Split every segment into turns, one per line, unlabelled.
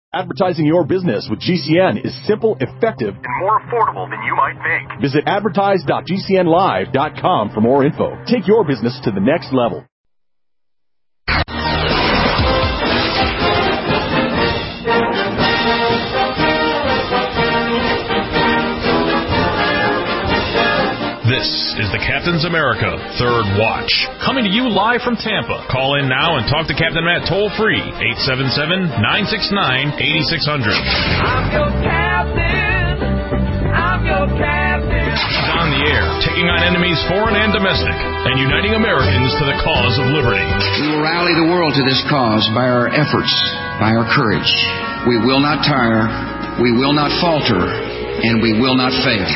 Advertising your business with GCN is simple, effective, and more affordable than you might think. Visit advertise.gcnlive.com for more info. Take your business to the next level.
This is the Captain's America Third Watch, coming to you live from Tampa. Call in now and talk to Captain Matt toll-free, 877-969-8600.
I'm your captain. I'm your captain.
He's on the air, taking on enemies foreign and domestic, and uniting Americans to the cause of liberty.
We will rally the world to this cause by our efforts, by our courage. We will not tire, we will not falter, and we will not fail.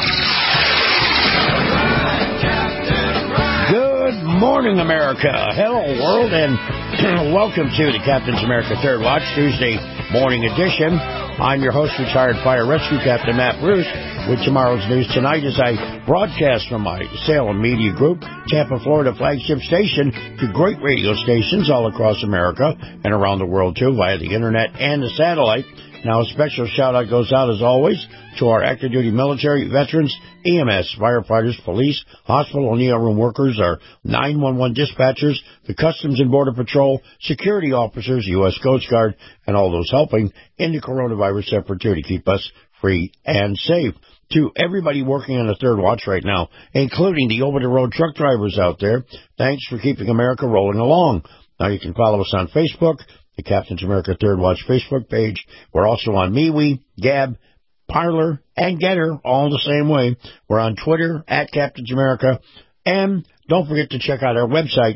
Good morning, America. Hello, world, and welcome to the Captain's America Third Watch, Tuesday morning edition. I'm your host, retired fire rescue captain Matt Bruce, with tomorrow's news tonight as I broadcast from my Salem Media Group, Tampa, Florida flagship station, to great radio stations all across America and around the world, too, via the internet and the satellite. Now, a special shout-out goes out, as always, to our active-duty military, veterans, EMS, firefighters, police, hospital and ER room workers, our 911 dispatchers, the Customs and Border Patrol, security officers, U.S. Coast Guard, and all those helping in the coronavirus effort, too, to keep us free and safe. To everybody working on the Third Watch right now, including the over-the-road truck drivers out there, thanks for keeping America rolling along. Now, you can follow us on Facebook, the Captain's America Third Watch Facebook page. We're also on MeWe, Gab, Parler, and Getter, all the same way. We're on Twitter, at Captain's America. And don't forget to check out our website,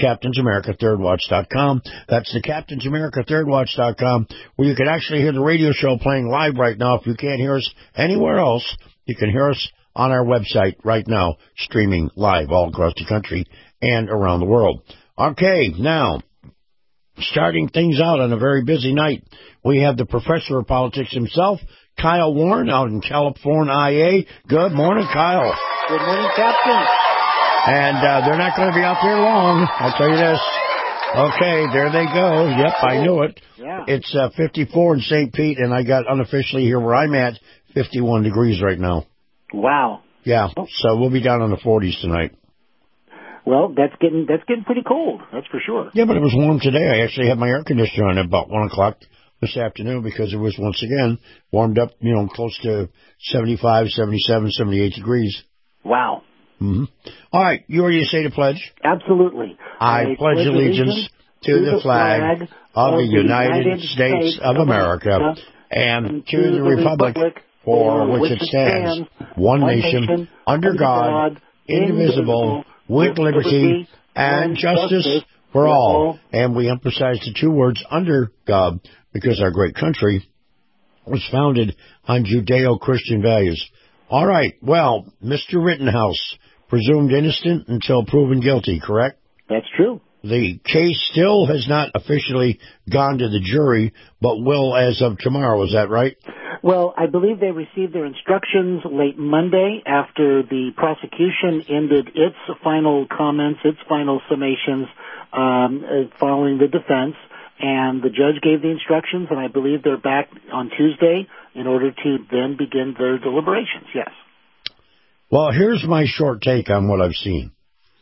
thecaptainsamericathirdwatch.com. That's thecaptainsamericathirdwatch.com, where you can actually hear the radio show playing live right now. If you can't hear us anywhere else, you can hear us on our website right now, streaming live all across the country and around the world. Okay, now, starting things out on a very busy night, we have the professor of politics himself, Kyle Warren, out in California. Good morning, Kyle.
Good morning, Captain.
And they're not going to be out there long, I'll tell you this. Okay, there they go. Yep, I knew it.
Yeah.
It's 54 in St. Pete, and I got unofficially here where I'm at, 51 degrees right now.
Wow.
Yeah, so we'll be down in the 40s tonight.
Well, that's getting pretty cold, that's for sure.
Yeah, but it was warm today. I actually had my air conditioner on at about 1 o'clock this afternoon because it was, once again, warmed up, close to 75, 77, 78 degrees.
Wow.
Mm-hmm. All right, you ready to say the pledge?
Absolutely.
I pledge allegiance to the flag of the United States of America and to the republic for which it stands, one nation, under God, indivisible, with liberty and justice for all. And we emphasize the two words, under God, because our great country was founded on Judeo-Christian values. All right, well, Mr. Rittenhouse, presumed innocent until proven guilty, correct?
That's true.
The case still has not officially gone to the jury, but will as of tomorrow, is that right?
Well, I believe they received their instructions late Monday after the prosecution ended its final comments, its final summations following the defense, and the judge gave the instructions, and I believe they're back on Tuesday in order to then begin their deliberations, yes.
Well, here's my short take on what I've seen.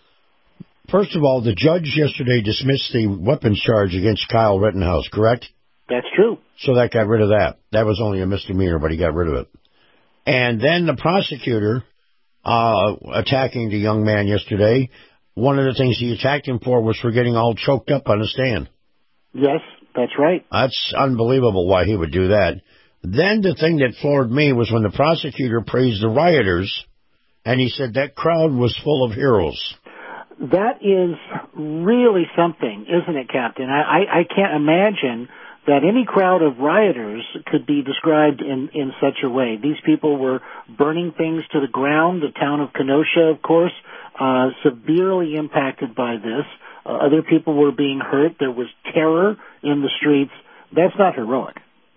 First of all, the judge yesterday dismissed the weapons charge against Kyle Rittenhouse, correct?
That's true.
So that got rid of that. That was only a misdemeanor, but he got rid of it. And then the prosecutor attacking the young man yesterday, one of the things he attacked him for was for getting all choked up on the stand.
Yes, that's right.
That's unbelievable why he would do that. Then the thing that floored me was when the prosecutor praised the rioters, and he said that crowd was full of heroes.
That is really something, isn't it, Captain? I can't imagine that any crowd of rioters could be described in such a way. These people were burning things to the ground. The town of Kenosha, of course, severely impacted by this. Other people were being hurt. There was terror in the streets. That's not heroic.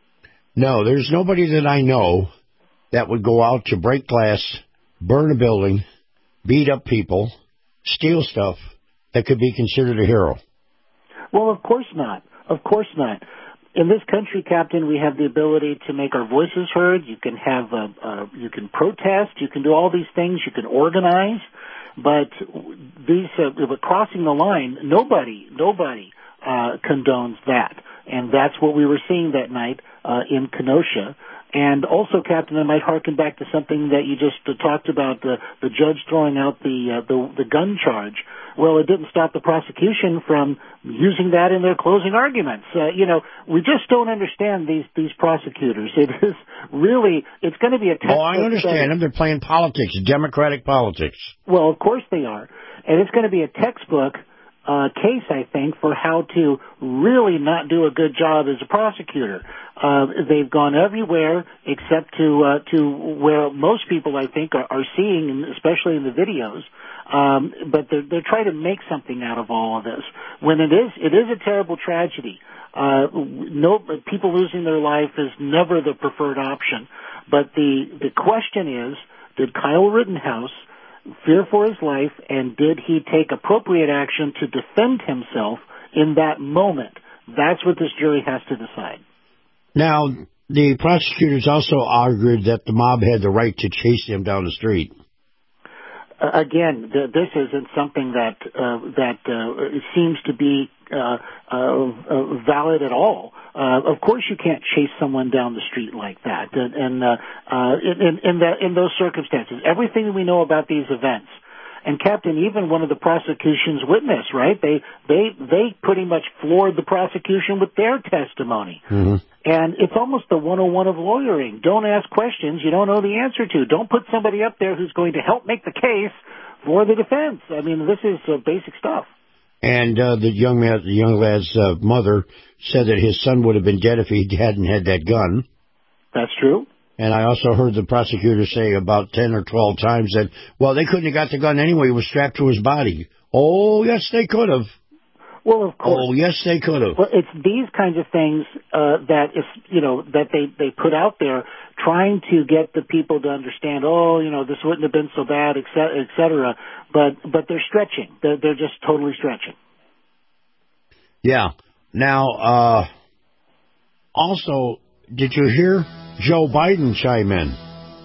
No, there's nobody that I know that would go out to break glass, burn a building, beat up people, steal stuff that could be considered a hero.
Well, of course not. Of course not. In this country, Captain, we have the ability to make our voices heard. You can you can protest. You can do all these things. You can organize. But crossing the line, nobody condones that. And that's what we were seeing that night in Kenosha. And also, Captain, I might harken back to something that you just talked about, the judge throwing out the gun charge. Well, it didn't stop the prosecution from using that in their closing arguments. We just don't understand these prosecutors. It is really, it's going to be a textbook.
Oh, I understand them. They're playing politics, Democratic politics.
Well, of course they are. And it's going to be a textbook case, I think, for how to really not do a good job as a prosecutor. They've gone everywhere except to where most people, I think, are seeing, especially in the videos. But they're trying to make something out of all of this. When it is a terrible tragedy. People losing their life is never the preferred option. But the question is, did Kyle Rittenhouse fear for his life, and did he take appropriate action to defend himself in that moment? That's what this jury has to decide. Now,
the prosecutors also argued that the mob had the right to chase him down the street.
Again, this isn't something that seems to be valid at all. Of course, you can't chase someone down the street like that, and in those circumstances, everything we know about these events. And Captain, even one of the prosecution's witness, right? They pretty much floored the prosecution with their testimony. Mm-hmm. And it's almost the 101 of lawyering. Don't ask questions you don't know the answer to. Don't put somebody up there who's going to help make the case for the defense. I mean, this is basic stuff.
And the young lad's mother said that his son would have been dead if he hadn't had that gun.
That's true.
And I also heard the prosecutor say about 10 or 12 times that, well, they couldn't have got the gun anyway. It was strapped to his body. Oh, yes, they could have.
Well, of course.
Oh, yes, they could have.
Well, it's these kinds of things that they put out there, trying to get the people to understand. Oh, this wouldn't have been so bad, et cetera. But they're stretching. They're just totally stretching.
Yeah. Now, also, did you hear Joe Biden chime in?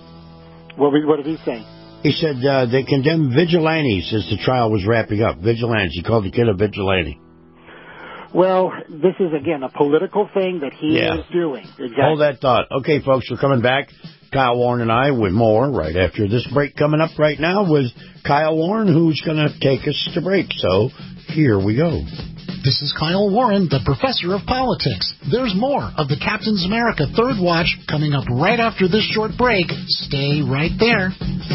What did he say?
He said they condemned vigilantes as the trial was wrapping up. Vigilantes. He called the kid a vigilante.
Well, this is, again, a political thing that he is doing. Exactly.
Hold that thought. Okay, folks, we're coming back. Kyle Warren and I with more right after this break. Coming up right now with Kyle Warren, who's going to take us to break. So here we go.
This is Kyle Warren, the professor of politics. There's more of the Captain's America Third Watch coming up right after this short break. Stay right there.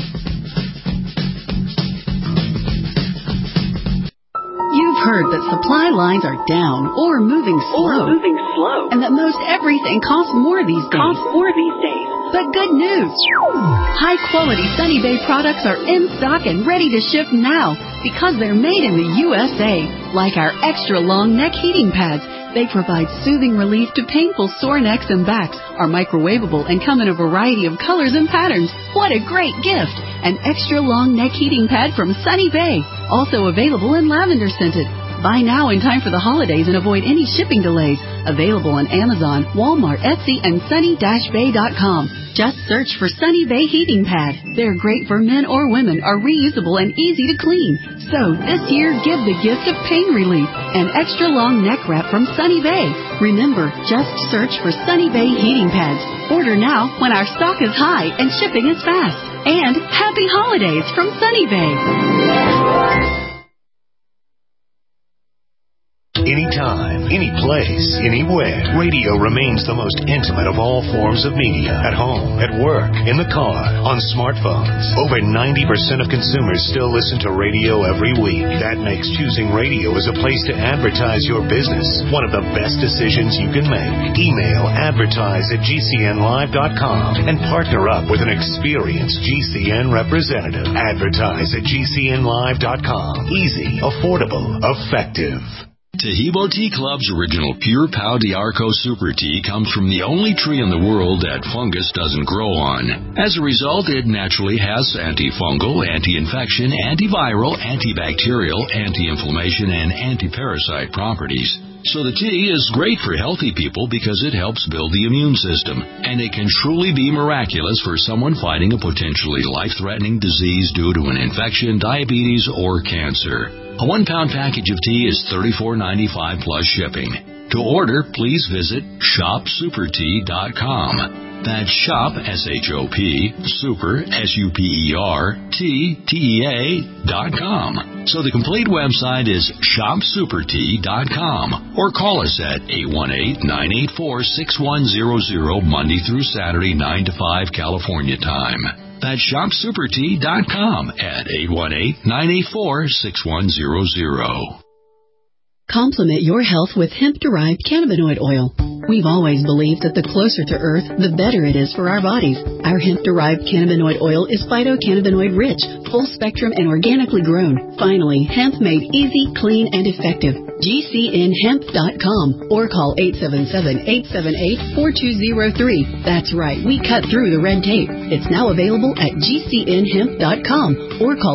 You've heard that supply lines are down or moving slow. And that most everything costs more these days. But good news! High-quality Sunny Bay products are in stock and ready to ship now because they're made in the USA. Like our extra-long neck heating pads. They provide soothing relief to painful sore necks and backs, are microwavable, and come in a variety of colors and patterns. What a great gift! An extra-long neck heating pad from Sunny Bay. Also available in lavender-scented. Buy now in time for the holidays and avoid any shipping delays. Available on Amazon, Walmart, Etsy, and sunny-bay.com. Just search for Sunny Bay Heating Pad. They're great for men or women, are reusable and easy to clean. So this year, give the gift of pain relief. An extra long neck wrap from Sunny Bay. Remember, just search for Sunny Bay Heating Pads. Order now when our stock is high and shipping is fast. And happy holidays from Sunny Bay.
Anytime, any place, anywhere, radio remains the most intimate of all forms of media. At home, at work, in the car, on smartphones. Over 90% of consumers still listen to radio every week. That makes choosing radio as a place to advertise your business one of the best decisions you can make. Email advertise@gcnlive.com and partner up with an experienced GCN representative. Advertise@gcnlive.com. Easy, affordable, effective.
Taheebo Tea Club's original Pure Pau d'Arco Super Tea comes from the only tree in the world that fungus doesn't grow on. As a result, it naturally has antifungal, anti-infection, antiviral, antibacterial, anti-inflammation, and anti-parasite properties. So the tea is great for healthy people because it helps build the immune system, and it can truly be miraculous for someone fighting a potentially life-threatening disease due to an infection, diabetes, or cancer. A 1-pound package of tea is $34.95 plus shipping. To order, please visit shopsupertea.com. That's shop, S-H-O-P, super, SUPERTEA.com. So the complete website is shopsupertea.com, or call us at 818-984-6100 Monday through Saturday, 9 to 5 California time. That's shopsupertea.com at 818-984-6100.
Complement your health with hemp-derived cannabinoid oil. We've always believed that the closer to Earth, the better it is for our bodies. Our hemp-derived cannabinoid oil is phytocannabinoid-rich, full-spectrum, and organically grown. Finally, hemp made easy, clean, and effective. GCNhemp.com or call 877-878-4203. That's right, we cut through the red tape. It's now available at GCNhemp.com or call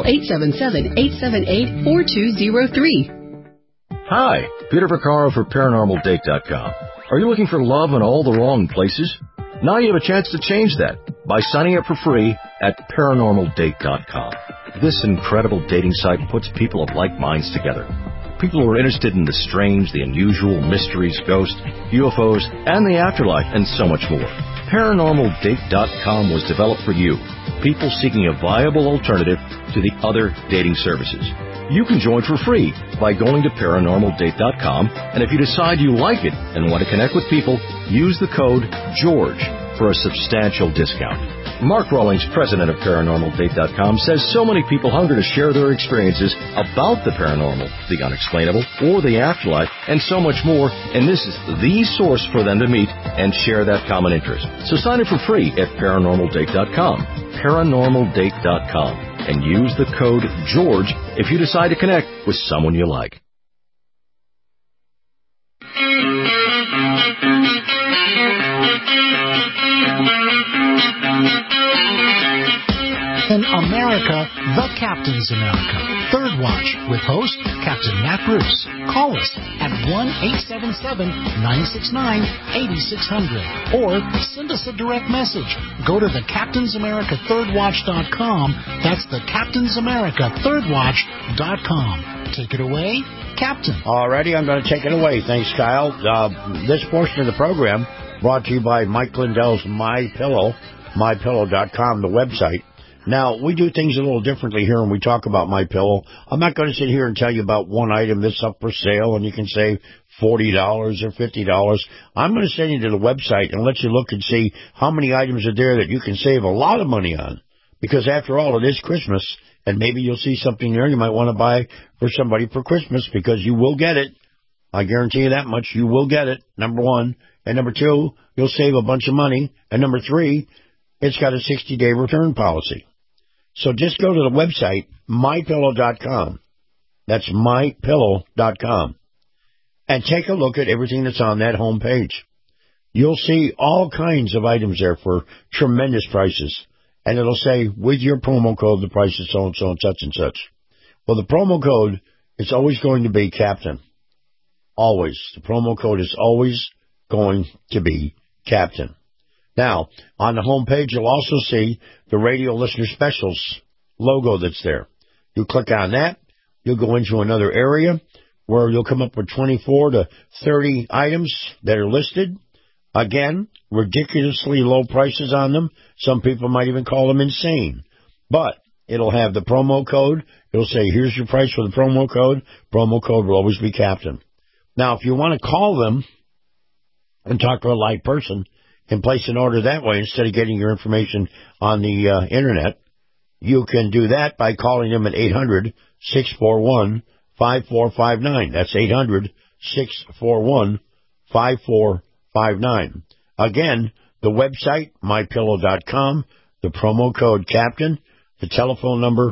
877-878-4203.
Hi, Peter Vaccaro for ParanormalDate.com. Are you looking for love in all the wrong places? Now you have a chance to change that by signing up for free at ParanormalDate.com. This incredible dating site puts people of like minds together. People who are interested in the strange, the unusual, mysteries, ghosts, UFOs, and the afterlife, and so much more. ParanormalDate.com was developed for you, people seeking a viable alternative to the other dating services. You can join for free by going to ParanormalDate.com, and if you decide you like it and want to connect with people, use the code GEORGE for a substantial discount. Mark Rawlings, president of ParanormalDate.com, says so many people hunger to share their experiences about the paranormal, the unexplainable, or the afterlife, and so much more, and this is the source for them to meet and share that common interest. So sign up for free at ParanormalDate.com, ParanormalDate.com, and use the code GEORGE if you decide to connect with someone you like.
In America, the Captain's America. Third Watch with host Captain Matt Bruce. Call us at 1-877-969-8600 or send us a direct message. Go to the Captain's America ThirdWatch.com. That's the Captain's America ThirdWatch.com. Take it away, Captain.
Alrighty, I'm going to take it away. Thanks, Kyle. This portion of the program brought to you by Mike Lindell's MyPillow, MyPillow.com, the website. Now, we do things a little differently here when we talk about MyPillow. I'm not going to sit here and tell you about one item that's up for sale and you can save $40 or $50. I'm going to send you to the website and let you look and see how many items are there that you can save a lot of money on. Because after all, it is Christmas, and maybe you'll see something there you might want to buy for somebody for Christmas, because you will get it. I guarantee you that much. You will get it, number one. And number two, you'll save a bunch of money. And number three, it's got a 60-day return policy. So just go to the website, MyPillow.com. That's MyPillow.com. And take a look at everything that's on that home page. You'll see all kinds of items there for tremendous prices. And it'll say, with your promo code, the price is so-and-so and such and such. Well, the promo code is always going to be Captain. Always. The promo code is always going to be Captain. Now, on the home page, you'll also see the Radio Listener Specials logo that's there. You click on that. You'll go into another area where you'll come up with 24 to 30 items that are listed. Again, ridiculously low prices on them. Some people might even call them insane. But it'll have the promo code. It'll say, here's your price for the promo code. Promo code will always be Captain. Now, if you want to call them and talk to a live person and place an order that way instead of getting your information on the Internet, you can do that by calling them at 800-641-5459. That's 800-641-5459. Again, the website, MyPillow.com, the promo code Captain, the telephone number,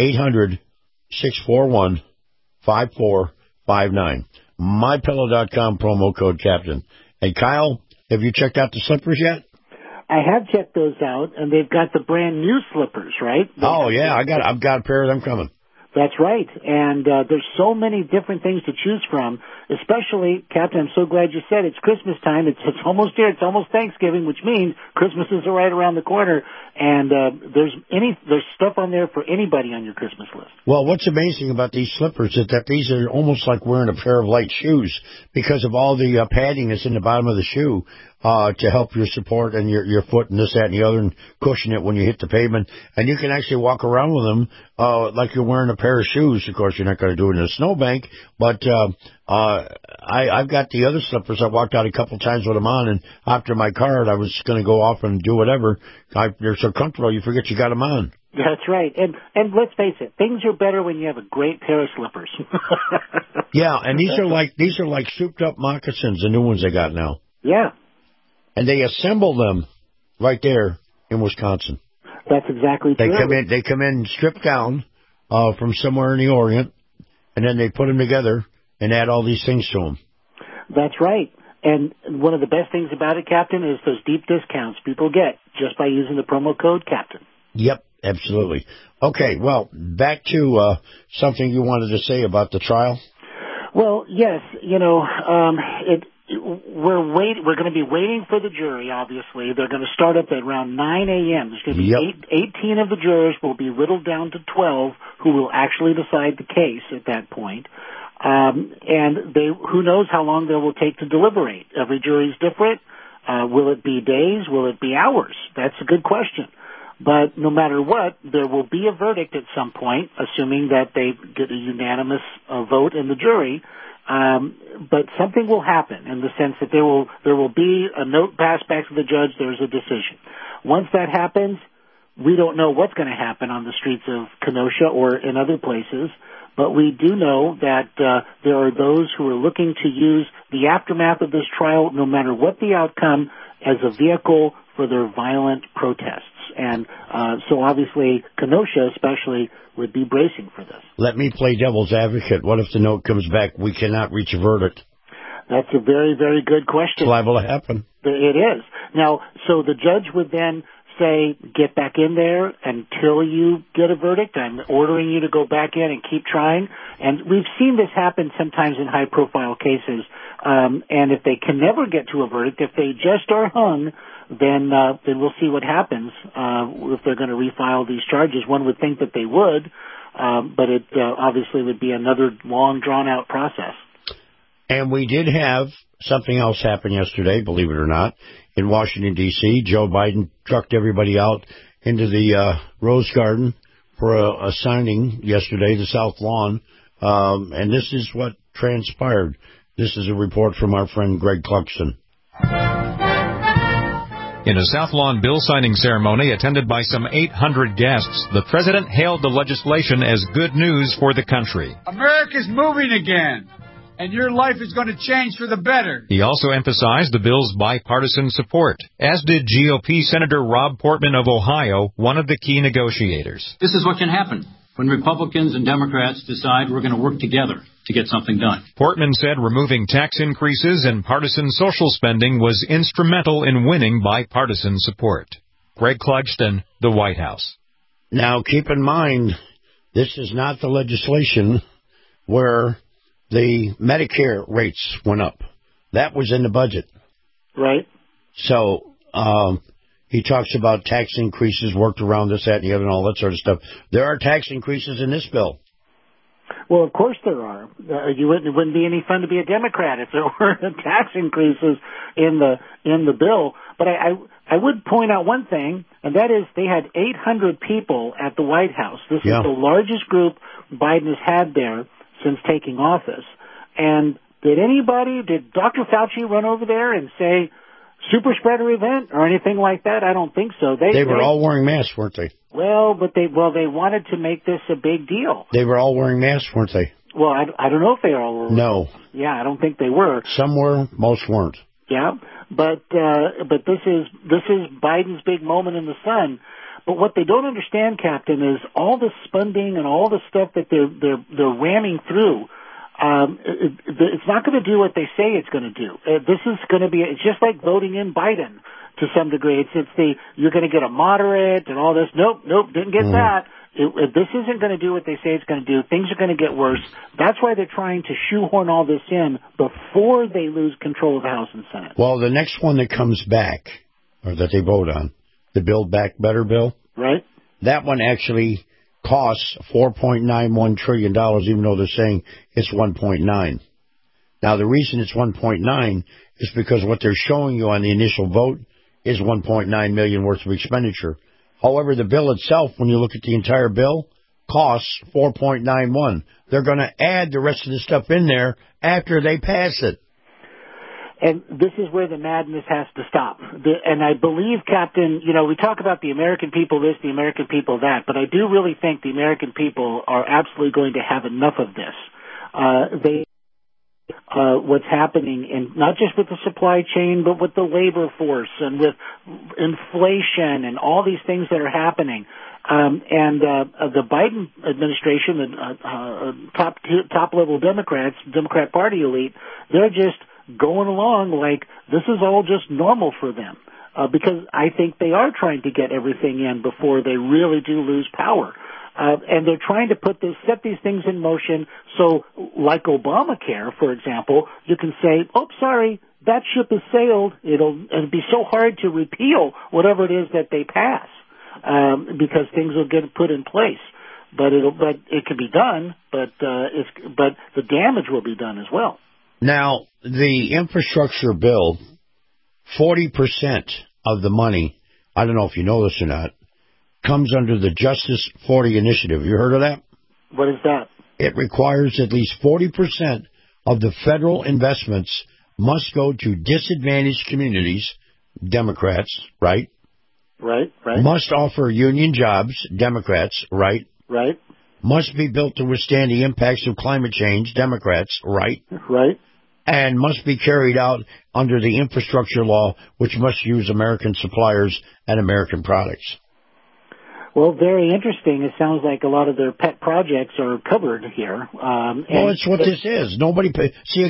800-641-5459. MyPillow.com, promo code Captain. Hey, Kyle, have you checked out the slippers yet?
I have checked those out, and they've got the brand new slippers, right?
Oh, yeah, I've got a pair of them coming.
That's right. And there's so many different things to choose from, especially, Captain, I'm so glad you said it's Christmas time. It's almost here. It's almost Thanksgiving, which means Christmas is right around the corner. And there's stuff on there for anybody on your Christmas list.
Well, what's amazing about these slippers is that these are almost like wearing a pair of light shoes because of all the padding that's in the bottom of the shoe. To help your support and your foot and this, that, and the other, and cushion it when you hit the pavement. And you can actually walk around with them like you're wearing a pair of shoes. Of course, you're not going to do it in a snowbank, but I've got the other slippers. I walked out a couple times with them on, and after my card, I was going to go off and do whatever. They're so comfortable, you forget you got them on.
That's right. And let's face it, things are better when you have a great pair of slippers.
Yeah, and these are like souped-up moccasins, the new ones they got now.
Yeah.
And they assemble them right there in Wisconsin.
That's exactly true.
They come in stripped down from somewhere in the Orient, and then they put them together and add all these things to them.
That's right. And one of the best things about it, Captain, is those deep discounts people get just by using the promo code Captain.
Yep, absolutely. Okay, well, back to something you wanted to say about the trial.
Well, yes, we're going to be waiting for the jury, obviously. They're going to start up at around 9 a.m. There's going to be 18 of the jurors will be whittled down to 12 who will actually decide the case at that point. And who knows how long they will take to deliberate. Every jury is different. Will it be days? Will it be hours? That's a good question. But no matter what, there will be a verdict at some point, assuming that they get a unanimous vote in the jury. But something will happen in the sense that there will be a note passed back to the judge. There's a decision. Once that happens, we don't know what's going to happen on the streets of Kenosha or in other places. But we do know that there are those who are looking to use the aftermath of this trial, no matter what the outcome, as a vehicle for their violent protests. And so obviously Kenosha especially would be bracing for this.
Let me play devil's advocate. What if the note comes back, we cannot reach a verdict?
That's a very, very good question.
It's liable to happen.
It is. Now, so the judge would then say, get back in there until you get a verdict. I'm ordering you to go back in and keep trying. And we've seen this happen sometimes in high-profile cases. And if they can never get to a verdict, if they just are hung, then we'll see what happens if they're going to refile these charges. One would think that they would, but it obviously would be another long, drawn-out process.
And we did have something else happen yesterday, believe it or not, in Washington, D.C. Joe Biden trucked everybody out into the Rose Garden for a signing yesterday, the South Lawn, and this is what transpired. This is a report from our friend Greg Clugston.
In a South Lawn bill signing ceremony attended by some 800 guests, the president hailed the legislation as good news for the country.
America's moving again, and your life is going to change for the better.
He also emphasized the bill's bipartisan support, as did GOP Senator Rob Portman of Ohio, one of the key negotiators.
This is what can happen when Republicans and Democrats decide we're going to work together to get something done.
Portman said removing tax increases and partisan social spending was instrumental in winning bipartisan support. Greg Clugston, the White House.
Now, keep in mind, this is not the legislation where the Medicare rates went up. That was in the budget.
Right.
So, he talks about tax increases, worked around this, that, and the other, and all that sort of stuff. There are tax increases in this bill.
Well, of course there are. It wouldn't be any fun to be a Democrat if there weren't tax increases in the bill. But I would point out one thing, and that is they had 800 people at the White House. This is the largest group Biden has had there since taking office. And did Dr. Fauci run over there and say, super spreader event or anything like that? I don't think so.
They were all wearing masks, weren't they?
Well, but they wanted to make this a big deal.
They were all wearing masks, weren't they?
Well, I don't know if they all were.
No.
Yeah, I don't think they were.
Some were, most weren't.
Yeah, but this is Biden's big moment in the sun. But what they don't understand, Captain, is all the spending and all the stuff that they're ramming through. It's not going to do what they say it's going to do. This is going to be, it's just like voting in Biden to some degree. You're going to get a moderate and all this. Nope, didn't get that. If this isn't going to do what they say it's going to do, things are going to get worse. That's why they're trying to shoehorn all this in before they lose control of the House and Senate.
Well, the next one that comes back, or that they vote on, the Build Back Better bill,
right?
That one actually costs $4.91 trillion, even though they're saying it's 1.9. Now, the reason it's 1.9 is because what they're showing you on the initial vote is $1.9 million worth of expenditure. However, the bill itself, when you look at the entire bill, costs $4.91. They're going to add the rest of the stuff in there after they pass it.
And this is where the madness has to stop. And I believe, Captain, we talk about the American people this, the American people that, but I do really think the American people are absolutely going to have enough of this. What's happening, and not just with the supply chain, but with the labor force and with inflation and all these things that are happening. The Biden administration, the top level Democrats, Democrat Party elite, they're just going along like this is all just normal for them. Because I think they are trying to get everything in before they really do lose power. And they're trying to set these things in motion so, like Obamacare, for example, you can say, oh, sorry, that ship has sailed. It'll be so hard to repeal whatever it is that they pass, because things will get put in place. But it can be done, but the damage will be done as well.
Now, the infrastructure bill, 40% of the money, I don't know if you know this or not, comes under the Justice 40 initiative. You heard of that?
What is that?
It requires at least 40% of the federal investments must go to disadvantaged communities, Democrats, right?
Right.
Must offer union jobs, Democrats, right?
Right.
Must be built to withstand the impacts of climate change, Democrats, right?
Right.
And must be carried out under the infrastructure law, which must use American suppliers and American products.
Well, very interesting. It sounds like a lot of their pet projects are covered here.
Well, it's what this is. Nobody paid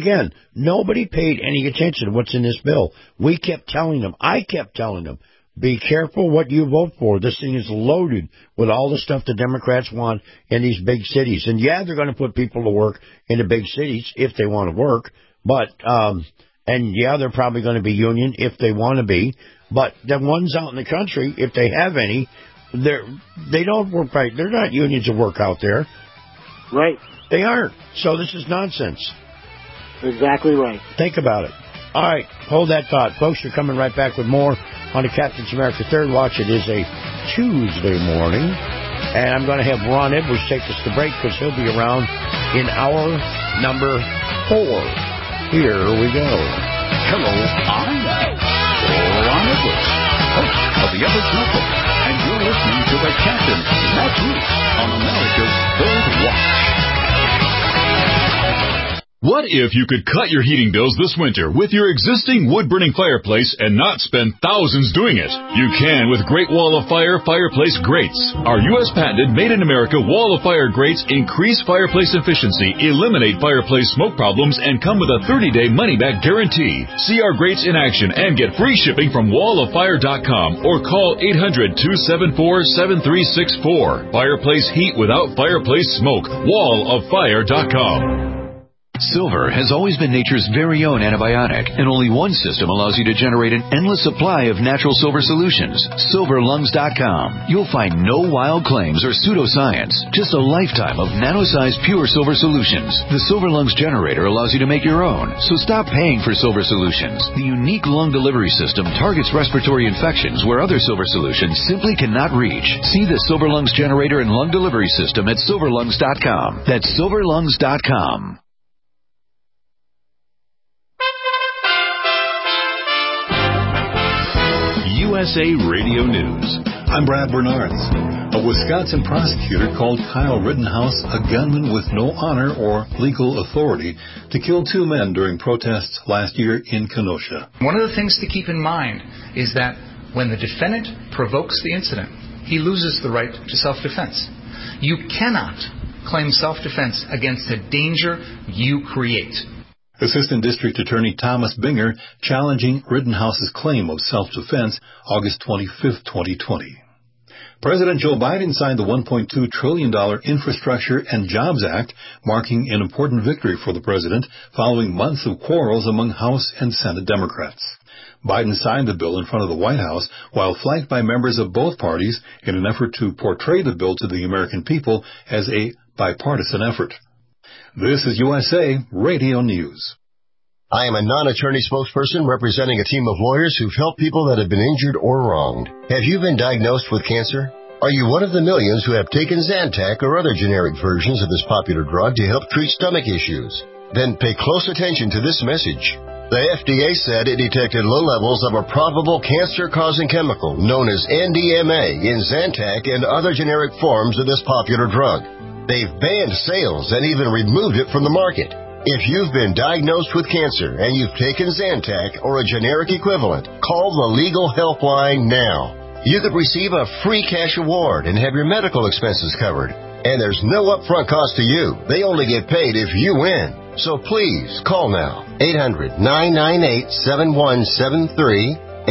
any attention to what's in this bill. We kept telling them, I kept telling them, be careful what you vote for. This thing is loaded with all the stuff the Democrats want in these big cities. And yeah, they're going to put people to work in the big cities if they want to work. But, and yeah, they're probably going to be union if they want to be. But the ones out in the country, if they have any, they don't work right. They're not unions that work out there.
Right.
They aren't. So this is nonsense.
Exactly right.
Think about it. All right. Hold that thought. Folks, you're coming right back with more on the Captain's America Third Watch. It is a Tuesday morning. And I'm going to have Ron Edwards take us to break because he'll be around in hour number 4. Here we go.
Hello, I'm Ron Edwards, host of the Edwards Network, and you're listening to the Captain, Matt Bruce, on America's Third Watch.
What if you could cut your heating bills this winter with your existing wood-burning fireplace and not spend thousands doing it? You can with Great Wall of Fire fireplace grates. Our U.S. patented made-in-America Wall of Fire grates increase fireplace efficiency, eliminate fireplace smoke problems, and come with a 30-day money-back guarantee. See our grates in action and get free shipping from walloffire.com or call 800-274-7364. Fireplace heat without fireplace smoke. walloffire.com.
Silver has always been nature's very own antibiotic, and only one system allows you to generate an endless supply of natural silver solutions. SilverLungs.com. You'll find no wild claims or pseudoscience, just a lifetime of nano-sized pure silver solutions. The Silver Lungs generator allows you to make your own, so stop paying for silver solutions. The unique lung delivery system targets respiratory infections where other silver solutions simply cannot reach. See the Silver Lungs generator and lung delivery system at SilverLungs.com. That's SilverLungs.com.
USA Radio News.
I'm Brad Bernards. A Wisconsin prosecutor called Kyle Rittenhouse a gunman with no honor or legal authority to kill 2 men during protests last year in Kenosha.
One of the things to keep in mind is that when the defendant provokes the incident, he loses the right to self-defense. You cannot claim self-defense against a danger you create.
Assistant District Attorney Thomas Binger challenging Rittenhouse's claim of self-defense August 25, 2020. President Joe Biden signed the $1.2 trillion Infrastructure and Jobs Act, marking an important victory for the president following months of quarrels among House and Senate Democrats. Biden signed the bill in front of the White House while flanked by members of both parties in an effort to portray the bill to the American people as a bipartisan effort. This is USA Radio News.
I am a non-attorney spokesperson representing a team of lawyers who've helped people that have been injured or wronged. Have you been diagnosed with cancer? Are you one of the millions who have taken Zantac or other generic versions of this popular drug to help treat stomach issues? Then pay close attention to this message. The FDA said it detected low levels of a probable cancer-causing chemical known as NDMA in Zantac and other generic forms of this popular drug. They've banned sales and even removed it from the market. If you've been diagnosed with cancer and you've taken Zantac or a generic equivalent, call the legal helpline now. You could receive a free cash award and have your medical expenses covered. And there's no upfront cost to you. They only get paid if you win. So please, call now. 800-998-7173.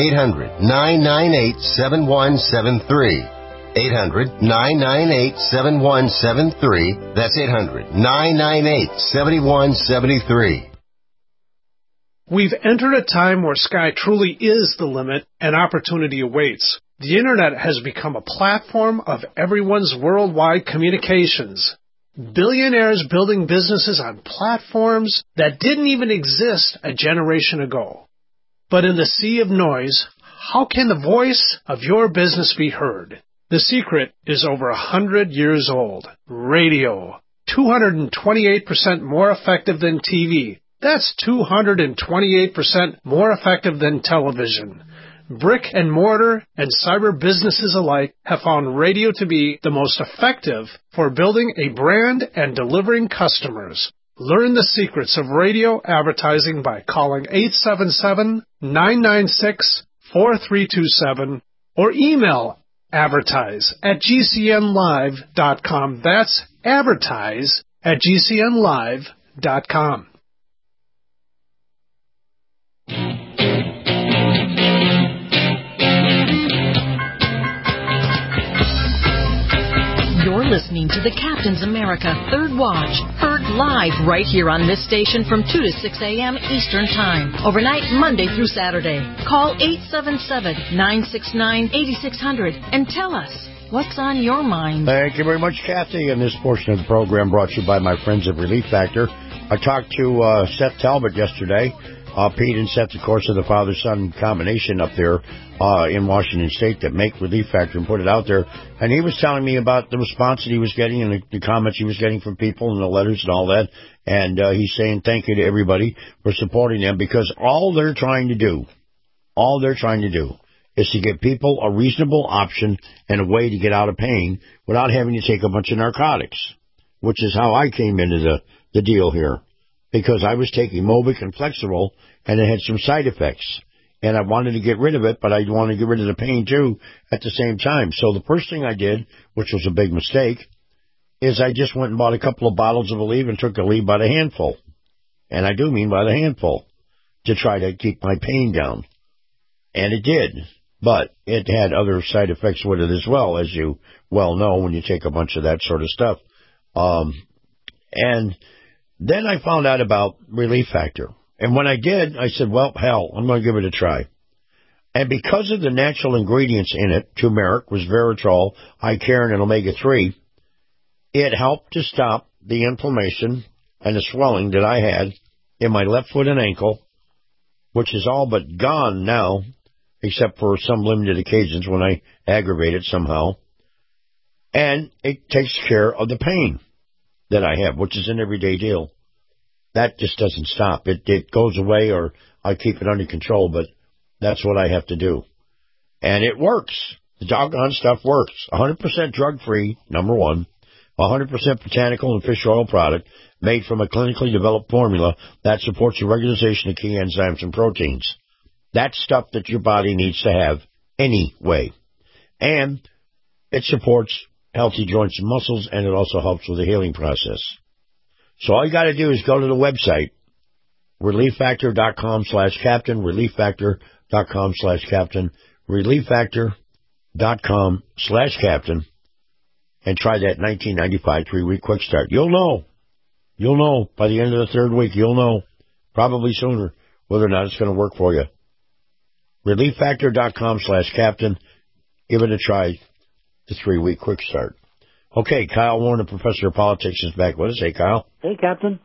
800-998-7173. 800-998-7173. That's 800-998-7173.
We've entered a time where sky truly is the limit and opportunity awaits. The Internet has become a platform of everyone's worldwide communications. Billionaires building businesses on platforms that didn't even exist a generation ago. But in the sea of noise, how can the voice of your business be heard? The secret is over 100 years old. Radio. 228% more effective than TV. That's 228% more effective than television. Brick and mortar and cyber businesses alike have found radio to be the most effective for building a brand and delivering customers. Learn the secrets of radio advertising by calling 877-996-4327 or email advertise@gcnlive.com. That's advertise@gcnlive.com.
You're listening to the Captain's America Third Watch, heard live right here on this station from 2 to 6 a.m. Eastern Time, overnight Monday through Saturday. Call 877-969-8600 and tell us what's on your mind.
Thank you very much, Kathy. And this portion of the program brought to you by my friends at Relief Factor. I talked to Seth Talbot yesterday. Pete and Seth, of course, are the father-son combination up there in Washington State that make Relief Factor and put it out there. And he was telling me about the response that he was getting and the comments he was getting from people and the letters and all that. And he's saying thank you to everybody for supporting them, because all they're trying to do is to give people a reasonable option and a way to get out of pain without having to take a bunch of narcotics, which is how I came into the deal here. Because I was taking Mobic and Flexeril, and it had some side effects. And I wanted to get rid of it, but I wanted to get rid of the pain, too, at the same time. So the first thing I did, which was a big mistake, is I just went and bought a couple of bottles of Aleve and took Aleve by the handful. And I do mean by the handful, to try to keep my pain down. And it did. But it had other side effects with it as well, as you well know when you take a bunch of that sort of stuff. And then I found out about Relief Factor. And when I did, I said, well, hell, I'm going to give it a try. And because of the natural ingredients in it, turmeric, resveratrol, icarin, and omega-3, it helped to stop the inflammation and the swelling that I had in my left foot and ankle, which is all but gone now, except for some limited occasions when I aggravate it somehow. And it takes care of the pain that I have, which is an everyday deal. That just doesn't stop. It goes away, or I keep it under control, but that's what I have to do. And it works. The doggone stuff works. 100% drug-free, number one. 100% botanical and fish oil product made from a clinically developed formula that supports the regularization of key enzymes and proteins. That's stuff that your body needs to have anyway. And it supports healthy joints and muscles, and it also helps with the healing process. So all you got to do is go to the website, ReliefFactor.com/captain, ReliefFactor.com/captain, ReliefFactor, Pernormal.com/captain and try that 1995 3-week quick start. You'll know. You'll know by the end of the third week. You'll know, probably sooner, whether or not it's going to work for you. ReliefFactor.com/captain. Give it a try. The 3-week quick start. Okay, Kyle Warner, professor of politics, is back with us. Hey, Kyle.
Hey, Captain.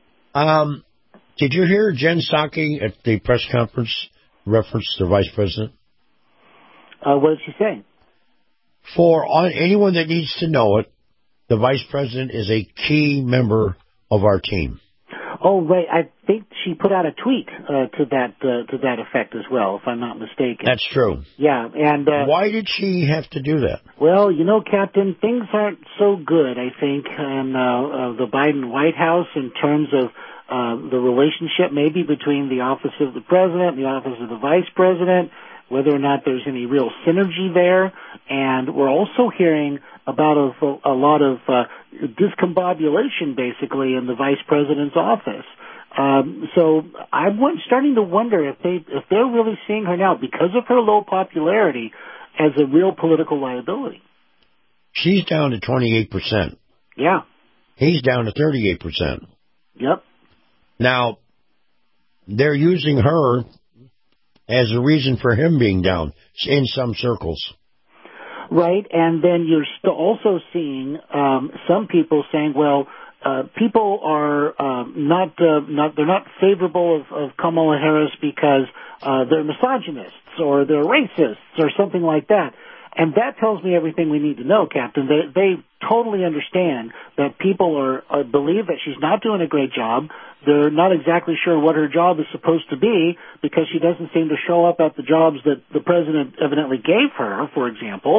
Did you hear Jen Psaki at the press conference reference the vice president?
What did she say?
For anyone that needs to know it, the vice president is a key member of our team.
Oh, right. I think she put out a tweet to that effect as well, if I'm not mistaken.
That's true.
Yeah, and
why did she have to do that?
Well, Captain, things aren't so good, I think, in the Biden White House in terms of the relationship maybe between the office of the president and the office of the vice president, whether or not there's any real synergy there. And we're also hearing about a lot of discombobulation, basically, in the vice president's office. So I'm starting to wonder if they're really seeing her now, because of her low popularity, as a real political liability.
She's down to 28%.
Yeah.
He's down to 38%.
Yep.
Now, they're using her as a reason for him being down in some circles.
Right, and then you're also seeing some people saying, well, people are they're not favorable of Kamala Harris because they're misogynists or they're racists or something like that. And that tells me everything we need to know, Captain. They totally understand that people believe that she's not doing a great job. They're not exactly sure what her job is supposed to be because she doesn't seem to show up at the jobs that the president evidently gave her, for example.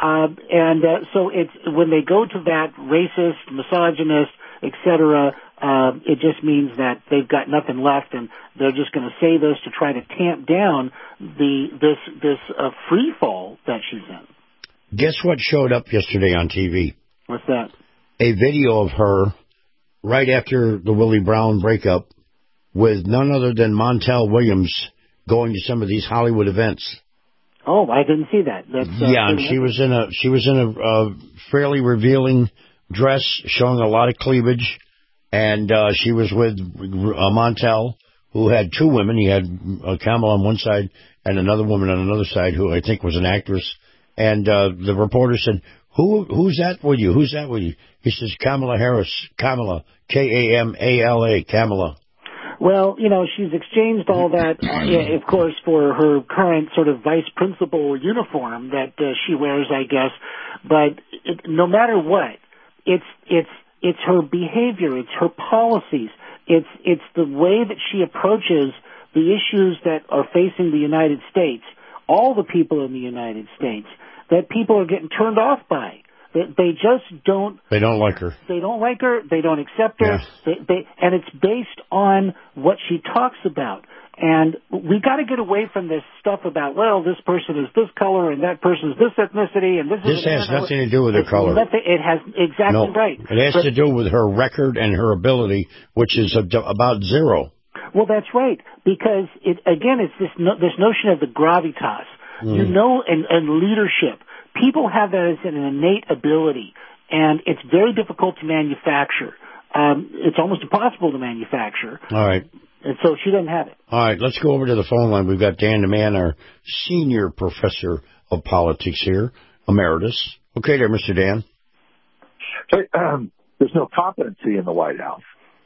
So it's when they go to that racist, misogynist, etc., it just means that they've got nothing left, and they're just going to say this to try to tamp down this free fall that she's in.
Guess what showed up yesterday on TV?
What's that?
A video of her right after the Willie Brown breakup with none other than Montel Williams going to some of these Hollywood events.
Oh, I didn't see that.
And she was in a fairly revealing dress showing a lot of cleavage, and she was with Montel, who had two women. He had Kamala on one side and another woman on another side, who I think was an actress. And the reporter said, "Who's that with you? Who's that with you?" He says, "Kamala Harris, Kamala, Kamala, Kamala."
Well, she's exchanged all that, of course, for her current sort of vice principal uniform that she wears, I guess. But no matter what, it's her behavior, it's her policies, it's the way that she approaches the issues that are facing the United States, all the people in the United States, that people are getting turned off by. They just don't.
They don't like her.
They don't like her. They don't accept her. Yeah. And it's based on what she talks about. And we got to get away from this stuff about, well, this person is this color and that person is this ethnicity and this
has nothing to do with her color.
It has exactly right.
It has to do with her record and her ability, which is about zero.
Well, that's right, because it's this notion of the gravitas, and leadership. People have that as an innate ability, and it's very difficult to manufacture. It's almost impossible to manufacture.
All right.
And so she doesn't have it.
All right, let's go over to the phone line. We've got Dan DeMann, our senior professor of politics here, emeritus. Okay there, Mr. Dan.
Hey, there's no competency in the White House.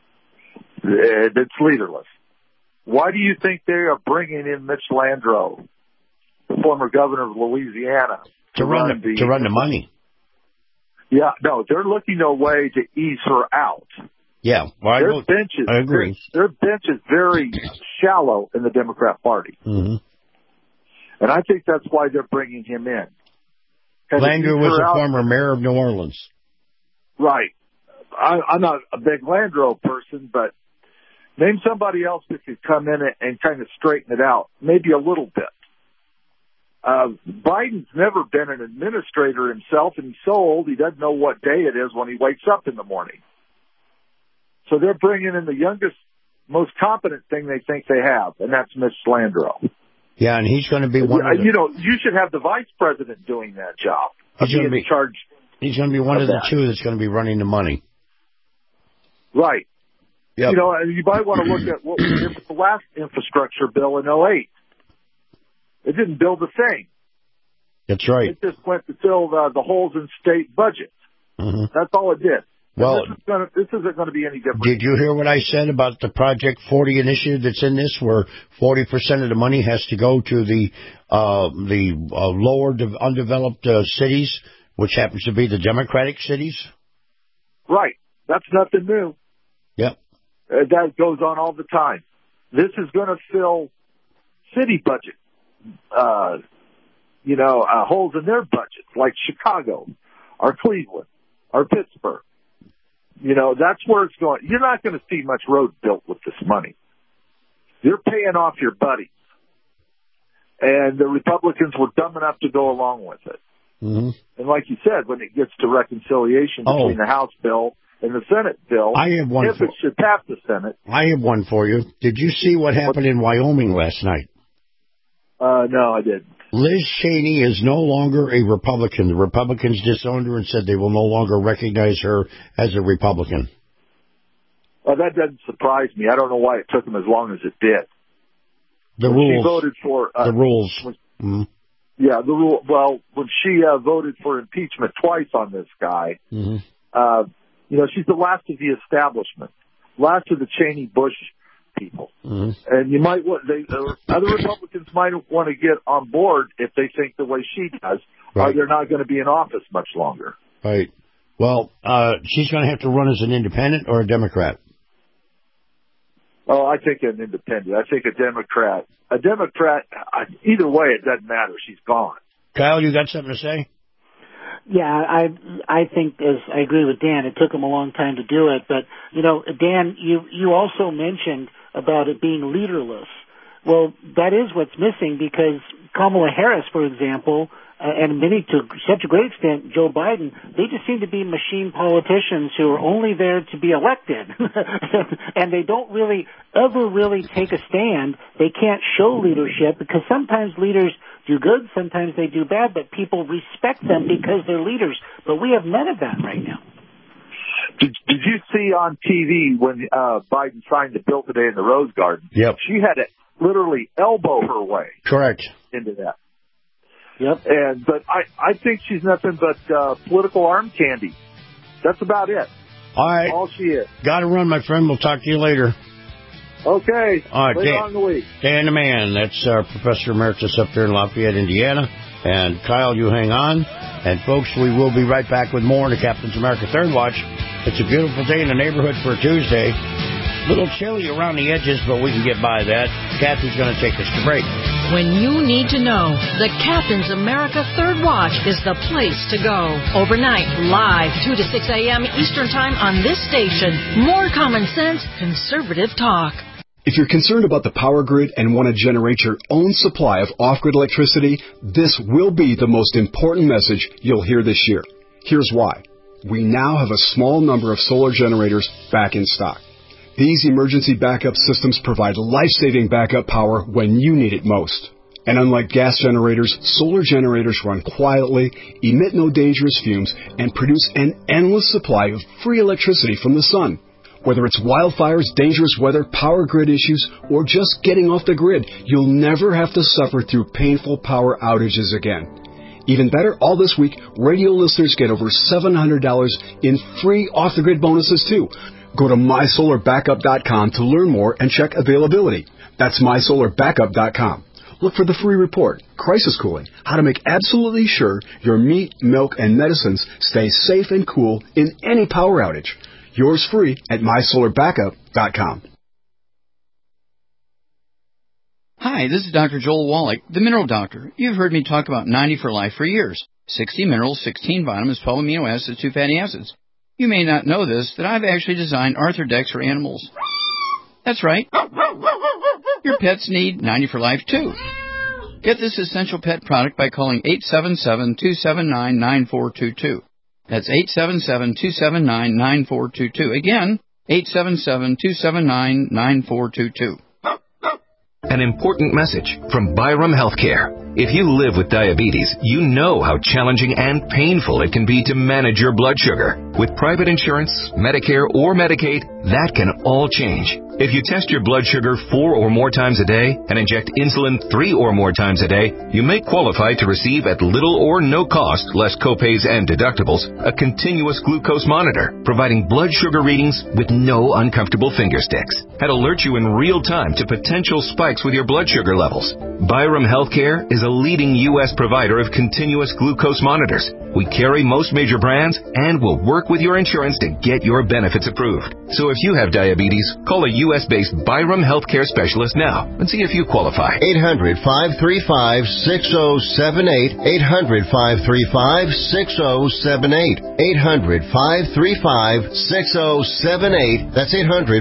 It's leaderless. Why do you think they are bringing in Mitch Landrieu, the former governor of Louisiana,
to run the money?
Yeah, no, they're looking a way to ease her out.
Yeah, well, I agree.
Their bench is very shallow in the Democrat Party.
Mm-hmm.
And I think that's why they're bringing him in.
Landrieu was a former mayor of New Orleans.
Right. I'm not a big Landrieu person, but name somebody else that could come in and kind of straighten it out, maybe a little bit. Biden's never been an administrator himself, and he's so old he doesn't know what day it is when he wakes up in the morning. So they're bringing in the youngest, most competent thing they think they have, and that's Mitch Landrieu.
Yeah, and he's going to be one of the...
You know, you should have the vice president doing that job.
He's going to be
charged.
He's going to be one of the two that's going to be running the money.
Right.
Yep.
You know, and you might want to look at what we did with the last infrastructure bill in 2008. It didn't build a thing.
That's right.
It just went to fill the holes in state budgets.
Mm-hmm.
That's all it did.
Well,
this isn't going to be any different.
Did you hear what I said about the Project 40 initiative that's in this, where 40% of the money has to go to the lower undeveloped cities, which happens to be the Democratic cities? Right.
That's nothing new.
Yep.
That goes on all the time. This is going to fill city budget, holes in their budgets, like Chicago, or Cleveland, or Pittsburgh. You know, that's where it's going. You're not going to see much road built with this money. You're paying off your buddies. And the Republicans were dumb enough to go along with it.
Mm-hmm.
And like you said, when it gets to reconciliation between the House bill and the Senate bill,
I have one
if it should pass the Senate.
I have one for you. Did you see what happened in Wyoming last night?
No, I didn't.
Liz Cheney is no longer a Republican. The Republicans disowned her and said they will no longer recognize her as a Republican.
Well, that doesn't surprise me. I don't know why it took them as long as it did.
The
when
rules.
She voted for
the rules.
Yeah, the rule. Well, when she voted for impeachment twice on this guy, she's the last of the establishment, last of the Cheney-Bush people.
Mm-hmm.
And you might other Republicans might want to get on board if they think the way she does, or they're not going to be in office much longer.
Right. Well, she's going to have to run as an independent or a Democrat.
Oh, I think an independent. I think a Democrat. A Democrat, either way, it doesn't matter. She's gone.
Kyle, you got something to say?
Yeah, I think, as I agree with Dan, it took him a long time to do it. But, Dan, you also mentioned about it being leaderless. Well, that is what's missing, because Kamala Harris, for example, and many, to such a great extent, Joe Biden, they just seem to be machine politicians who are only there to be elected. And they don't ever really take a stand. They can't show leadership, because sometimes leaders do good, sometimes they do bad, but people respect them because they're leaders. But we have none of that right now.
Did you see on TV when Biden signed the bill today in the Rose Garden?
Yep.
She had to literally elbow her way.
Correct.
Into that.
Yep.
But I think she's nothing but political arm candy. That's about it.
All right.
All she is.
Got to run, my friend. We'll talk to you later.
Okay.
All right,
later on in the week.
Dan the Man. That's our Professor Emeritus up there in Lafayette, Indiana. And Kyle, you hang on. And folks, we will be right back with more in the Captain's America Third Watch. It's a beautiful day in the neighborhood for a Tuesday. A little chilly around the edges, but we can get by that. Kathy's going to take us to break.
When you need to know, the Captain's America Third Watch is the place to go. Overnight, live, 2 to 6 a.m. Eastern Time on this station. More common sense, conservative talk.
If you're concerned about the power grid and want to generate your own supply of off-grid electricity, this will be the most important message you'll hear this year. Here's why. We now have a small number of solar generators back in stock. These emergency backup systems provide life-saving backup power when you need it most. And unlike gas generators, solar generators run quietly, emit no dangerous fumes, and produce an endless supply of free electricity from the sun. Whether it's wildfires, dangerous weather, power grid issues, or just getting off the grid, you'll never have to suffer through painful power outages again. Even better, all this week, radio listeners get over $700 in free off-the-grid bonuses, too. Go to MySolarBackup.com to learn more and check availability. That's MySolarBackup.com. Look for the free report, Crisis Cooling, how to make absolutely sure your meat, milk, and medicines stay safe and cool in any power outage. Yours free at MySolarBackup.com.
Hi, this is Dr. Joel Wallach, the Mineral Doctor. You've heard me talk about 90 for Life for years. 60 minerals, 16 vitamins, 12 amino acids, 2 fatty acids. You may not know this, that I've actually designed Arthrodex for animals. That's right. Your pets need 90 for Life, too. Get this essential pet product by calling 877-279-9422. That's 877-279-9422. Again, 877-279-9422.
An important message from Byram Healthcare. If you live with diabetes, you know how challenging and painful it can be to manage your blood sugar. With private insurance, Medicare, or Medicaid, that can all change. If you test your blood sugar 4 or more times a day and inject insulin 3 or more times a day, you may qualify to receive at little or no cost, less copays and deductibles, a continuous glucose monitor, providing blood sugar readings with no uncomfortable finger sticks. And alert you in real time to potential spikes with your blood sugar levels. Byram Healthcare is a leading U.S. provider of continuous glucose monitors. We carry most major brands and will work with your insurance to get your benefits approved. So if you have diabetes, call a U.S.-based Byram Healthcare specialist now and see if you qualify.
800-535-6078. 800-535-6078. 800-535-6078. That's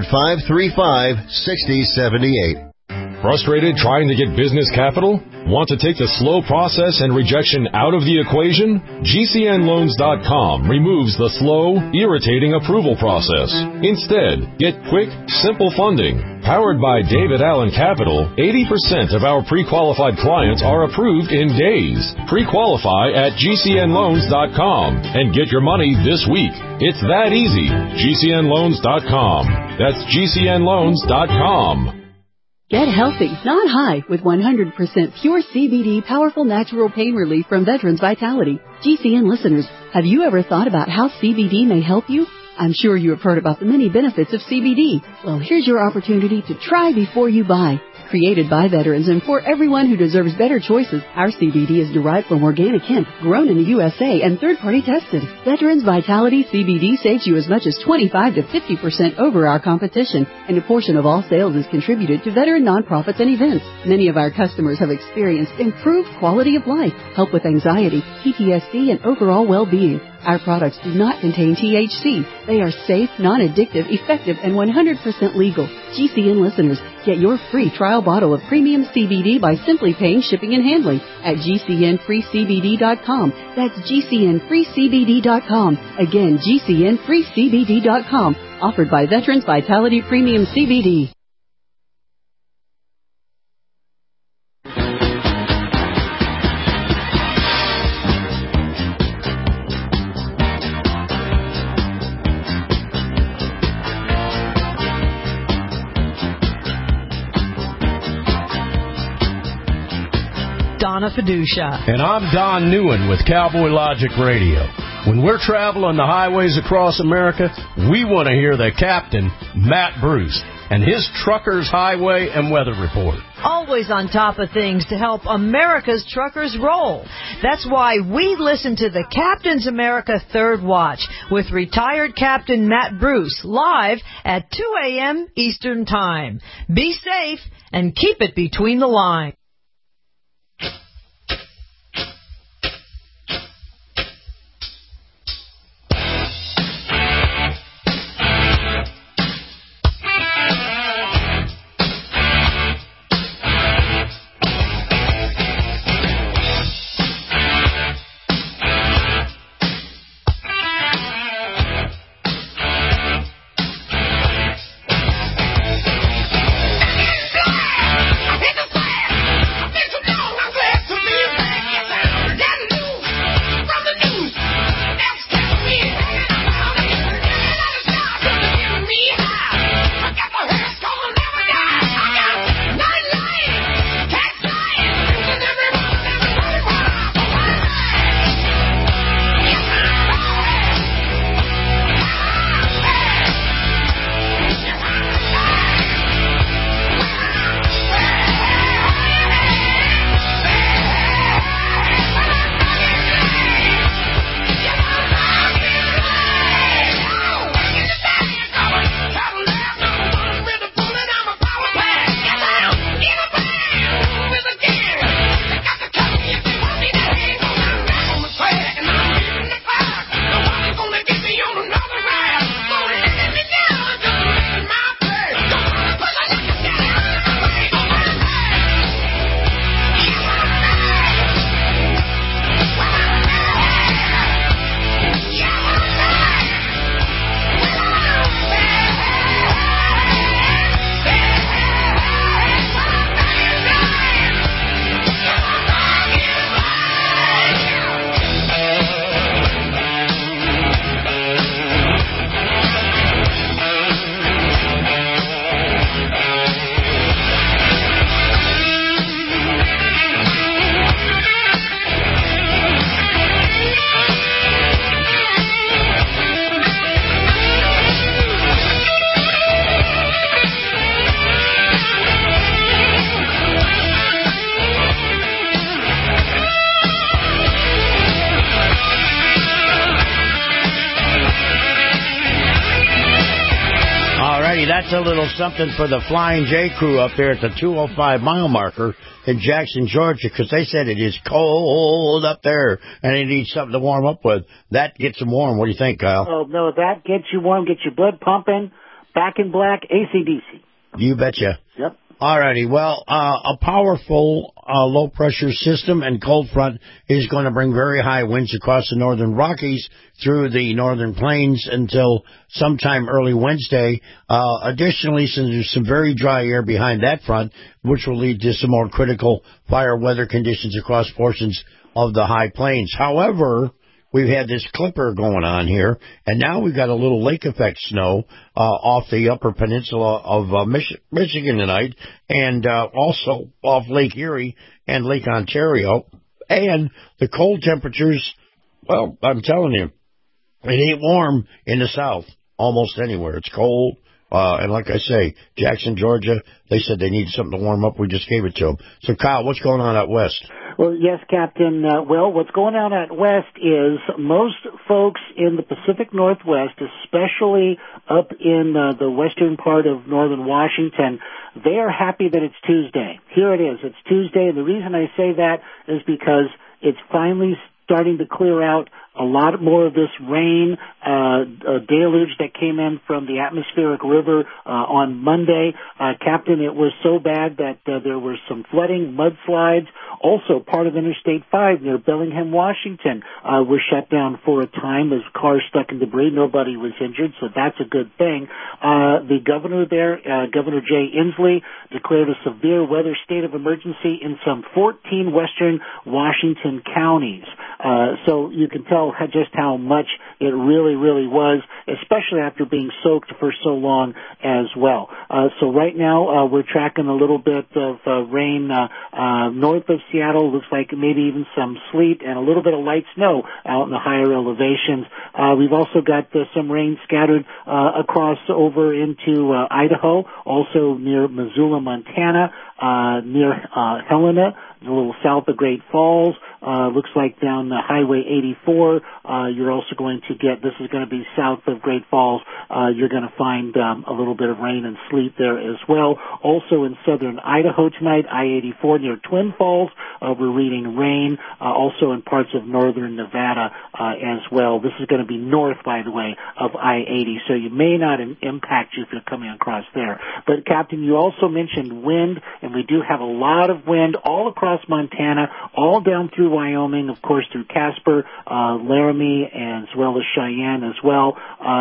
800-535-6078.
Frustrated trying to get business capital? Want to take the slow process and rejection out of the equation? GCNLoans.com removes the slow, irritating approval process. Instead, get quick, simple funding. Powered by David Allen Capital, 80% of our pre-qualified clients are approved in days. Pre-qualify at GCNLoans.com and get your money this week. It's that easy. GCNLoans.com. That's GCNLoans.com.
Get healthy, not high, with 100% pure CBD powerful natural pain relief from Veterans Vitality. GCN listeners, have you ever thought about how CBD may help you? I'm sure you have heard about the many benefits of CBD. Well, here's your opportunity to try before you buy. Created by veterans and for everyone who deserves better choices, our CBD is derived from organic hemp, grown in the USA and third-party tested. Veterans Vitality CBD saves you as much as 25 to 50% over our competition, and a portion of all sales is contributed to veteran nonprofits and events. Many of our customers have experienced improved quality of life, help with anxiety, PTSD, and overall well-being. Our products do not contain THC. They are safe, non-addictive, effective, and 100% legal. GCN listeners, get your free trial bottle of premium CBD by simply paying shipping and handling at GCNFreeCBD.com. That's GCNFreeCBD.com. Again, GCNFreeCBD.com. Offered by Veterans Vitality Premium CBD.
Donna Fiducia.
And I'm Don Newen with Cowboy Logic Radio. When we're traveling the highways across America, we want to hear the captain, Matt Bruce, and his Truckers Highway and Weather Report.
Always on top of things to help America's truckers roll. That's why we listen to the Captain's America Third Watch with retired Captain Matt Bruce live at 2 a.m. Eastern Time. Be safe and keep it between the lines.
that's a little something for the Flying J crew up there at the 205-mile marker in Jackson, Georgia, because they said it is cold up there, and they need something to warm up with. That gets them warm. What do you think, Kyle?
Oh, no, that gets you warm, gets your blood pumping, back in black, AC/DC.
You betcha.
Yep.
All righty. Well, a powerful low-pressure system and cold front is going to bring very high winds across the northern Rockies through the northern plains until sometime early Wednesday. Additionally, since there's some very dry air behind that front, which will lead to some more critical fire weather conditions across portions of the high plains. However, we've had this clipper going on here, and now we've got a little lake effect snow off the upper peninsula of Michigan tonight, and also off Lake Erie and Lake Ontario. And the cold temperatures, well, I'm telling you, it ain't warm in the south almost anywhere. It's cold. And like I say, Jackson, Georgia, they said they need something to warm up. We just gave it to them. So, Kyle, what's going on out west?
Well, yes, Captain. Well, what's going on out west is most folks in the Pacific Northwest, especially up in the western part of northern Washington, they are happy that it's Tuesday. Here it is. It's Tuesday, and the reason I say that is because it's finally starting to clear out a lot more of this rain, deluge that came in from the atmospheric river on Monday. Captain, it was so bad that there were some flooding, mudslides. Also, part of Interstate 5 near Bellingham, Washington, was shut down for a time as cars stuck in debris. Nobody was injured, so that's a good thing. The governor there, Governor Jay Inslee, declared a severe weather state of emergency in some 14 western Washington counties. So you can tell just how much it really, really was, especially after being soaked for so long as well. So right now, we're tracking a little bit of rain north of Seattle. Looks like maybe even some sleet and a little bit of light snow out in the higher elevations. We've also got some rain scattered across over into Idaho, also near Missoula, Montana, near Helena, a little south of Great Falls. Looks like down the Highway 84, you're also going to get, this is going to be south of Great Falls, you're going to find a little bit of rain and sleet there as well. Also in southern Idaho tonight, I-84 near Twin Falls, we're reading rain. Also in parts of northern Nevada as well. This is going to be north, by the way, of I-80, so you may not impact you if you're coming across there. But, Captain, you also mentioned wind, and we do have a lot of wind all across Montana, all down through Wyoming, of course, through Casper, Laramie, and as well as Cheyenne as well.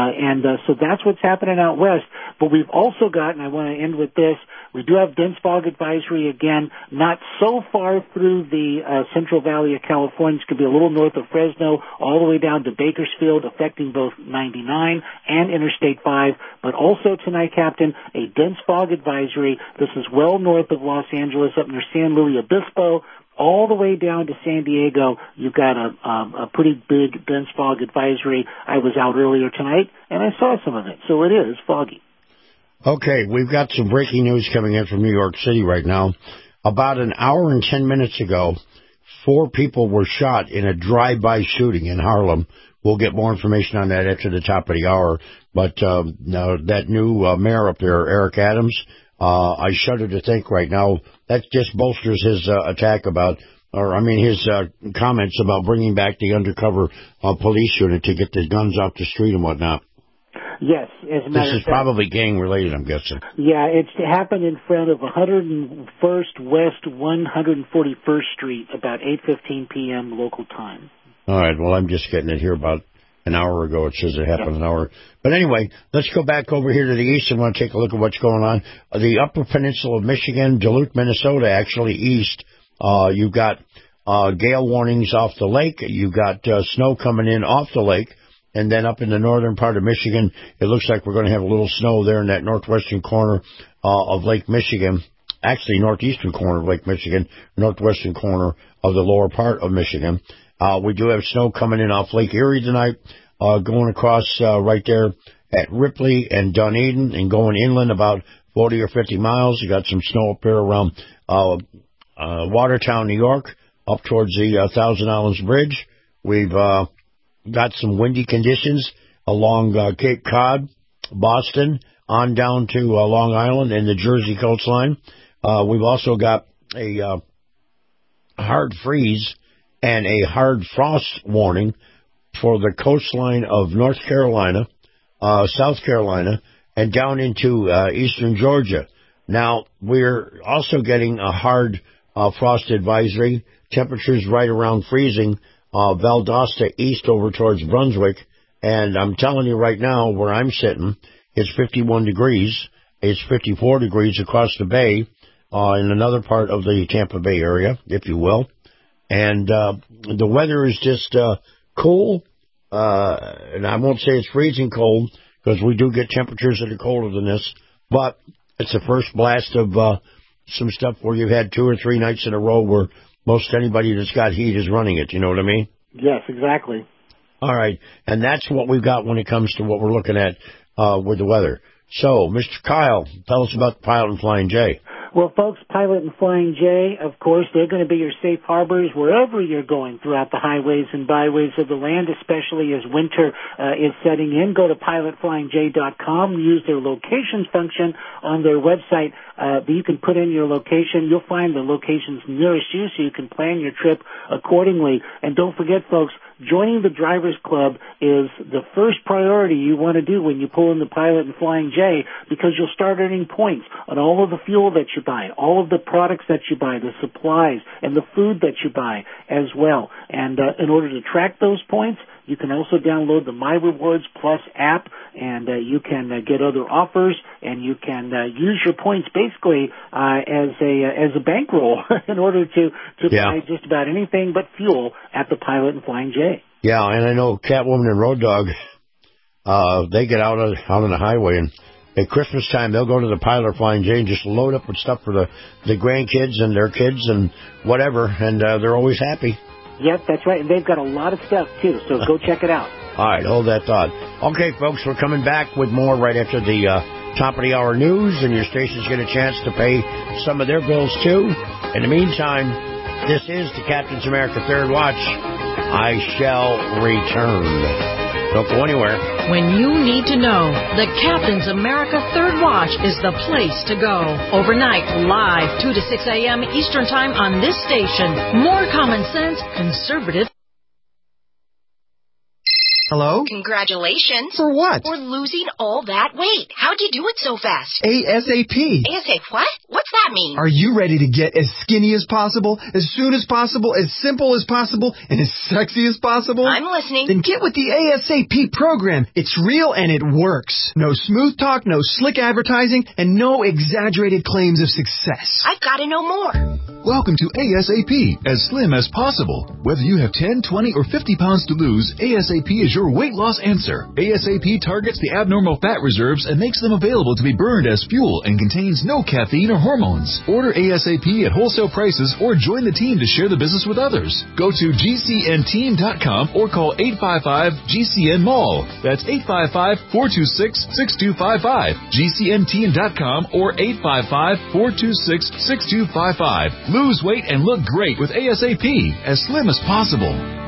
So that's what's happening out west. But we've also got, and I want to end with this, we do have dense fog advisory again, not so far through the Central Valley of California. It's going to be a little north of Fresno, all the way down to Bakersfield, affecting both 99 and Interstate 5. But also tonight, Captain, a dense fog advisory. This is well north of Los Angeles, up near San Luis Obispo, all the way down to San Diego. You've got a pretty big dense fog advisory. I was out earlier tonight, and I saw some of it, so it is foggy.
Okay, we've got some breaking news coming in from New York City right now. About an hour and 10 minutes ago, 4 people were shot in a drive-by shooting in Harlem. We'll get more information on that after the top of the hour. But that new mayor up there, Eric Adams, I shudder to think right now, that just bolsters his attack about, his comments about bringing back the undercover police unit to get the guns off the street and whatnot.
Yes, as a matter of fact.
This is probably gang-related, I'm guessing.
Yeah, it's happened in front of 101st West 141st Street, about 8:15 p.m. local time.
All right, well, I'm just getting it here about an hour ago. It says it happened an hour. But anyway, let's go back over here to the east and want to take a look at what's going on. The Upper Peninsula of Michigan, Duluth, Minnesota, actually east. You've got gale warnings off the lake. You've got snow coming in off the lake. And then up in the northern part of Michigan, it looks like we're going to have a little snow there in that northwestern corner of Lake Michigan. Actually, northeastern corner of Lake Michigan, northwestern corner of the lower part of Michigan. We do have snow coming in off Lake Erie tonight, going across right there at Ripley and Dunedin and going inland about 40 or 50 miles. You got some snow up there around Watertown, New York, up towards the Thousand Islands Bridge. We've got some windy conditions along Cape Cod, Boston, on down to Long Island and the Jersey coastline. We've also got a hard freeze and a hard frost warning for the coastline of North Carolina, South Carolina, and down into eastern Georgia. Now, we're also getting a hard frost advisory, temperatures right around freezing, Valdosta east over towards Brunswick, and I'm telling you right now, where I'm sitting, it's 51 degrees. It's 54 degrees across the bay in another part of the Tampa Bay area, if you will. And the weather is just cool, and I won't say it's freezing cold, because we do get temperatures that are colder than this, but it's the first blast of some stuff where you've had 2 or 3 nights in a row where most anybody that's got heat is running it, you know what I mean?
Yes, exactly.
All right, and that's what we've got when it comes to what we're looking at with the weather. So, Mr. Kyle, tell us about the Pilot and Flying J.
Well, folks, Pilot and Flying J, of course, they're going to be your safe harbors wherever you're going throughout the highways and byways of the land, especially as winter is setting in. Go to pilotflyingj.com, use their locations function on their website. You can put in your location. You'll find the locations nearest you so you can plan your trip accordingly. And don't forget, folks, joining the Drivers Club is the first priority you want to do when you pull in the Pilot and Flying J, because you'll start earning points on all of the fuel that you buy, all of the products that you buy, the supplies, and the food that you buy as well. And in order to track those points, you can also download the My Rewards Plus app, and you can get other offers, and you can use your points basically as a bankroll in order to buy just about anything but fuel at the Pilot and Flying J.
Yeah, and I know Catwoman and Road Dogg, they get out on the highway, and at Christmas time they'll go to the Pilot or Flying J and just load up with stuff for the grandkids and their kids and whatever, and they're always happy.
Yep, that's right. And they've got a lot of stuff, too, so go check it out.
All right, hold that thought. Okay, folks, we're coming back with more right after the top of the hour news, and your stations get a chance to pay some of their bills, too. In the meantime, this is the Captain's America Third Watch. I shall return. Don't go anywhere.
When you need to know, the Captain's America Third Watch is the place to go. Overnight, live, 2 to 6 a.m. Eastern Time on this station. More common sense, conservative.
Hello?
Congratulations.
For what?
For losing all that weight. How'd you do it so fast?
ASAP.
ASAP what? What's that mean?
Are you ready to get as skinny as possible, as soon as possible, as simple as possible, and as sexy as possible?
I'm listening.
Then get with the ASAP program. It's real and it works. No smooth talk, no slick advertising, and no exaggerated claims of success.
I've got to know more.
Welcome to ASAP, as slim as possible. Whether you have 10, 20, or 50 pounds to lose, ASAP is your weight loss answer. ASAP targets the abnormal fat reserves and makes them available to be burned as fuel and contains no caffeine or hormones. Order ASAP at wholesale prices or join the team to share the business with others. Go to GCNteam.com or call 855-GCN-MALL. That's 855-426-6255. GCNteam.com or 855-426-6255. Lose weight and look great with ASAP, as slim as possible.